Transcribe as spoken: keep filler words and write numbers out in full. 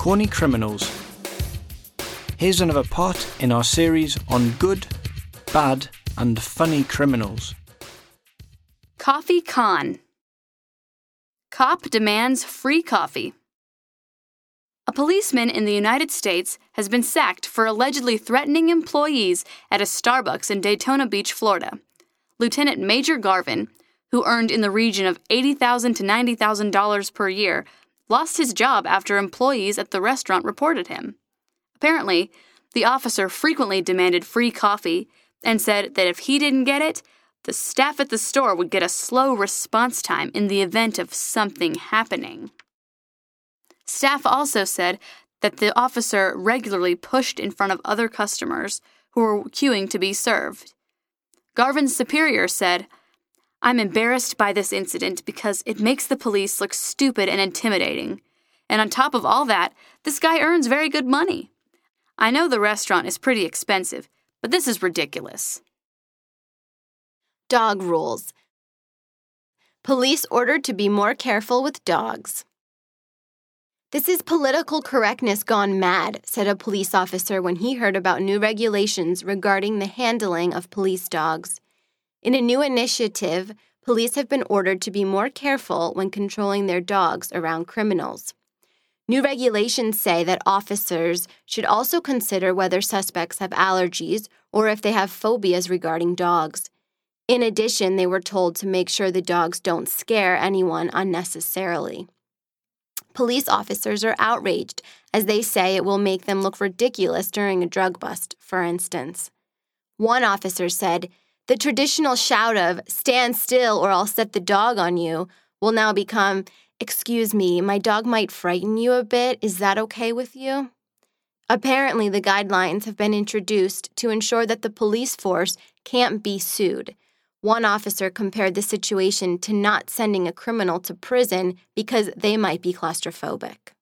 corny criminals. Here's another part in our series on good, bad, and funny criminals. Coffee con. Cop demands free coffee. A policeman in the United States has been sacked for allegedly threatening employees at a Starbucks in Daytona Beach, Florida. Lieutenant Major Garvin, who earned in the region of eighty thousand dollars to ninety thousand dollars per year, lost his job after employees at the restaurant reported him. Apparently, the officer frequently demanded free coffee and said that if he didn't get it, the staff at the store would get a slow response time in the event of something happening. Staff also said that the officer regularly pushed in front of other customers who were queuing to be served. Garvin's superior said, "I'm embarrassed by this incident because it makes the police look stupid and intimidating. And on top of all that, this guy earns very good money. I know the restaurant is pretty expensive, but this is ridiculous." Dog rules. Police ordered to be more careful with dogs. "This is political correctness gone mad," said a police officer when he heard about new regulations regarding the handling of police dogs. In a new initiative, police have been ordered to be more careful when controlling their dogs around criminals. New regulations say that officers should also consider whether suspects have allergies or if they have phobias regarding dogs. In addition, they were told to make sure the dogs don't scare anyone unnecessarily. Police officers are outraged as they say it will make them look ridiculous during a drug bust, for instance. One officer said, "The traditional shout of, 'Stand still or I'll set the dog on you,' will now become, 'Excuse me, my dog might frighten you a bit. Is that okay with you?'" Apparently, the guidelines have been introduced to ensure that the police force can't be sued. One officer compared the situation to not sending a criminal to prison because they might be claustrophobic.